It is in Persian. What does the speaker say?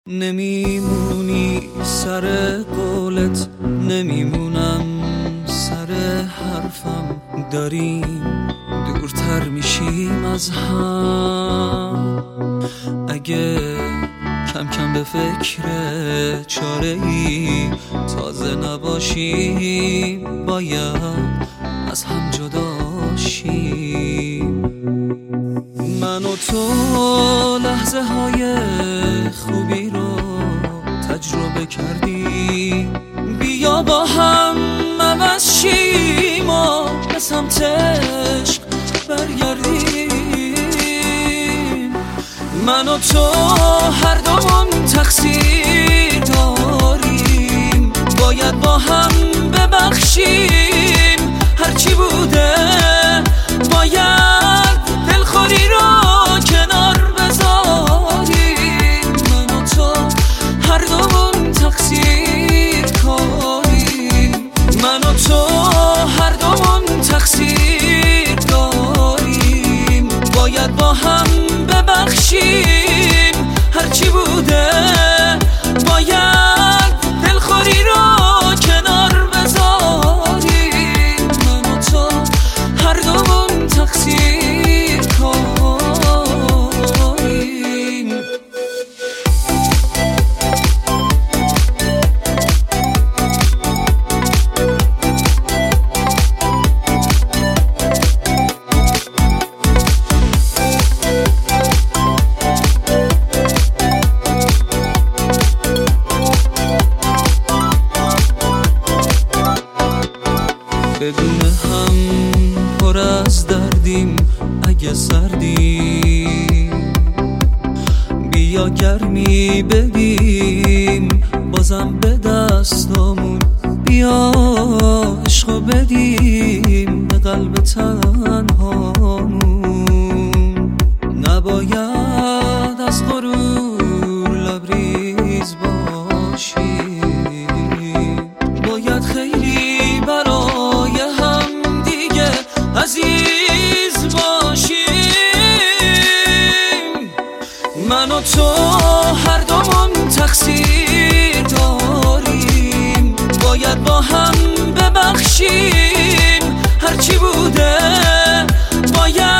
نمیمونی سر قولت، نمیمونم سر حرفم، داریم دورتر میشیم از هم. اگه کم کم به فکر چاره ای تازه نباشیم، باید از هم جدا شیم. من و تو لحظه های خوبی رو تجربه کردیم، بیا با هم عوض شیم و به سمت عشق برگردیم. من و تو هر دومون تقصیر داریم، باید با هم ببخشیم. هرچی بوده باید دلخوری رو کنار بذاریم. من و تو هر دومون تقصیر کنیم، من و تو هر دومون تقصیر داریم، باید با هم ببخشیم. هرچی بوده باید دلخوری رو کنار بذاریم. من و تو هر دومون تقصیر کنیم. بدون هم پر از دردیم، اگه سردیم بیا گرمی بدیم. بازم به دستامون بیا عشقو بدیم به قلب تنهامون. نباید از غرور لبریز باشیم، باید خیلی برای هم دیگه عزیز باشیم. من و تو هر دومون تقصیر داریم، باید با هم ببخشیم. هرچی بوده باید